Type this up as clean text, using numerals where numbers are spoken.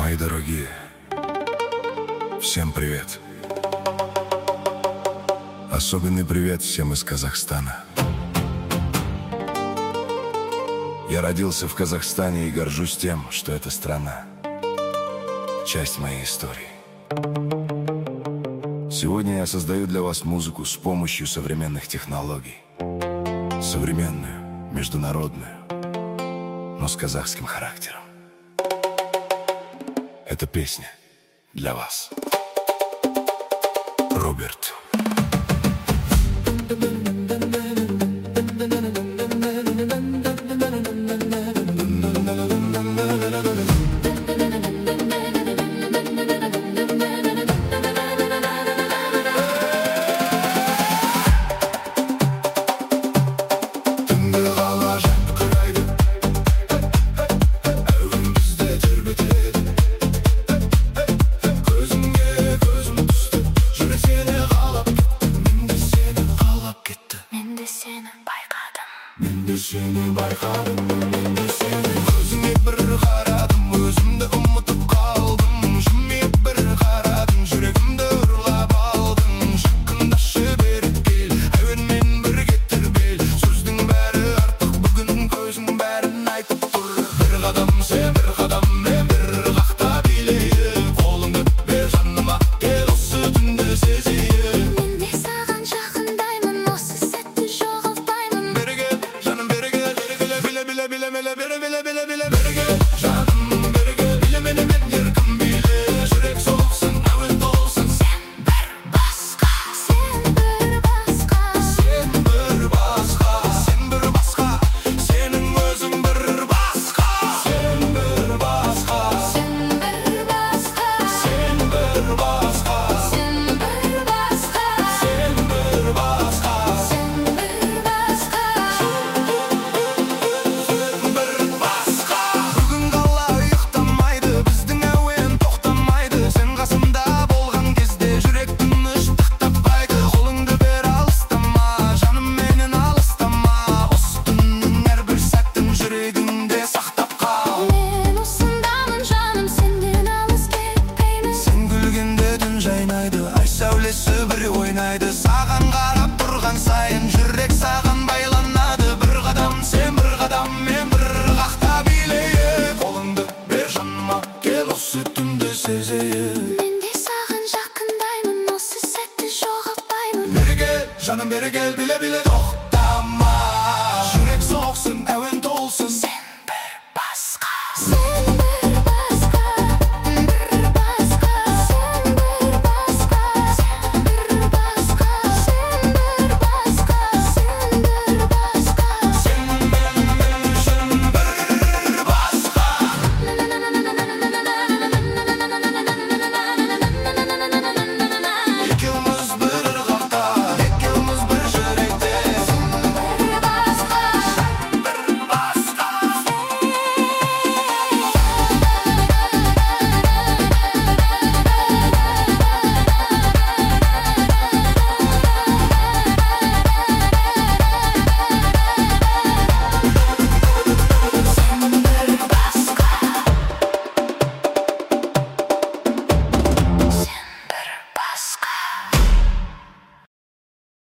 Мои дорогие, всем привет. Особенный привет всем из Казахстана. Я родился в Казахстане и горжусь тем, что эта страна — часть моей истории. Сегодня я создаю для вас музыку с помощью современных технологий. Современную, международную, но с казахским характером. Эта песня для вас. Роберт. Seni baykadım, seni gözüne bir karadım, özümde unutup kaldım. Jimip bir karadım, yüreğimde ırlap aldım. Şıkkındaşı berip gel, әуенмен bir getir bel. Sözdün bäri artık bugün gözün bärin aytıp dur. Bir kadam sen, bir kadam men, bir kakta bileyim. Kolundu ber жаныма, gel осы түнді сезейін. Мен де саған жақындаймын, осы сәтті жоғалтпаймын. Beri gel, canım beri gel. Bile bile bile bile bile bile bile bile bile bile beri gel.